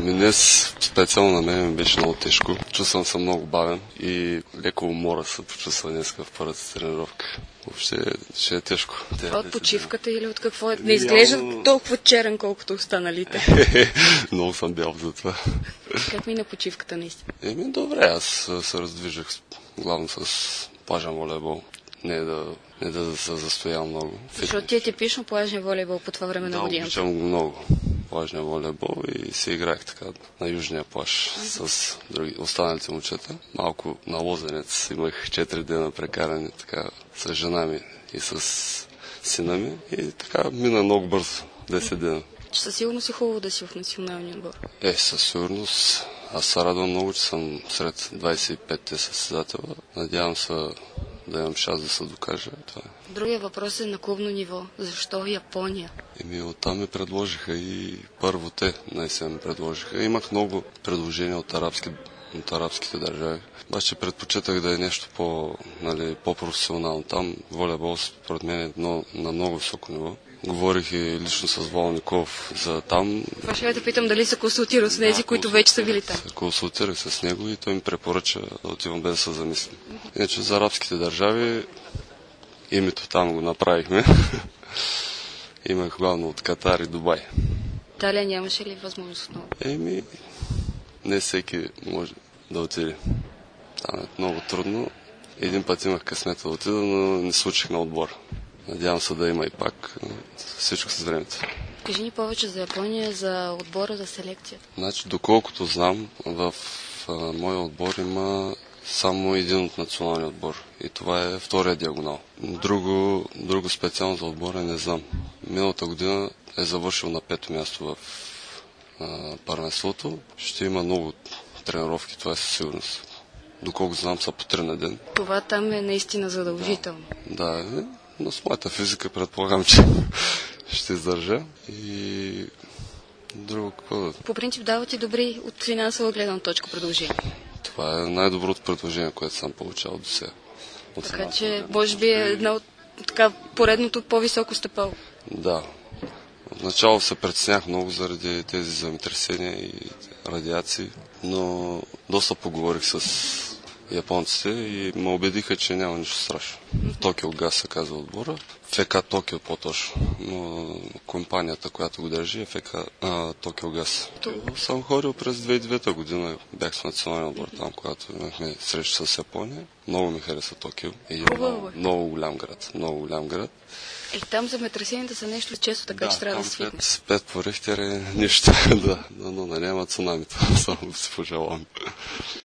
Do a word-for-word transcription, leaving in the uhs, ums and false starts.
Ами днес специално на мен ми беше много тежко. Чувствам се много бавен и леко умора се почувства днес в първата тренировка. Въобще ще е тежко. От почивката или от какво е? Не изглежда Реално... толкова черен, колкото останалите. Много съм бял за това. Как мина почивката наистина? Еми добре, аз се раздвижах главно с плажен волейбол. Не да, не да се застоявам много. Защото ти е типично плажен волейбол по това време да, на годината. Да, обичам го много. Плажния волейбол и се играех така на южния плаж mm-hmm. с други, останалите момчета. Малко на Лозенец имах четири дена прекарани така с жена ми и с сина ми и така мина много бързо, десет дена. Със сигурност е хубаво да си в националния отбор. Е, със сигурност. Аз се радвам много, че съм сред двадесет и петте състезатели. Надявам се да имам шанс да се докажа. Това е. Другия въпрос е на клубно ниво. Защо Япония? Еми, оттам ми предложиха и първо те наистина ми предложиха. Имах много предложения от, арабски, от арабските държави. Обаче предпочитах да е нещо по, нали, по-професионално. Там волейбол според мен е но, на много високо ниво. Говорих и лично с Волников за там. Това ще да питам дали се консултира с тези, да, които вече са били там. Консултирах с него и той ми препоръча да отивам без да се замислим. Иначе за арабските държави името там го направихме. Имах главно от Катар и Дубай. Италия нямаше ли възможност отново? Еми, не всеки може да отиде. Там е много трудно. Един път имах късмета да отида, но не случих на отбор. Надявам се да има и пак. Всичко с времето. Кажи ни повече за Япония, за отбора, за селекцията. Значи, доколкото знам, в а, моя отбор има само един от националния отбор. И това е втория диагонал. Друго, друго специално за отбора не знам. Миналата година е завършил на пето място в а, първенството. Ще има много тренировки, това е със сигурност. Доколко знам, са по три на ден. Това там е наистина задължително. Да, да, но с моята физика предполагам, че ще издържа. И друго какво? По принцип дават и добри от финансова гледна точка предложения. Това е най-доброто предложение, което съм получавал до сега. Така че, може би е една от така поредното по-високо стъпало. Да. Отначало се притеснях много заради тези земетресения и радиации, но доста поговорих с японците и ме убедиха, че няма нищо страшно. Токио Газ се казва отбора. ФК Токио по-точно. Но компанията, която го държи е ФК а, Токио Газ. Съм ходил през две хиляди и девета година. Бях с националния отбор там, когато имахме среща с Япония. Много ми хареса Токио. И много, много голям град. Много голям град. Е, там земетресенията са нещо често, така да, че трябва да свикне. С пет по Рихтер е нищо. Да, но да няма цунамито. Само си пожелавам.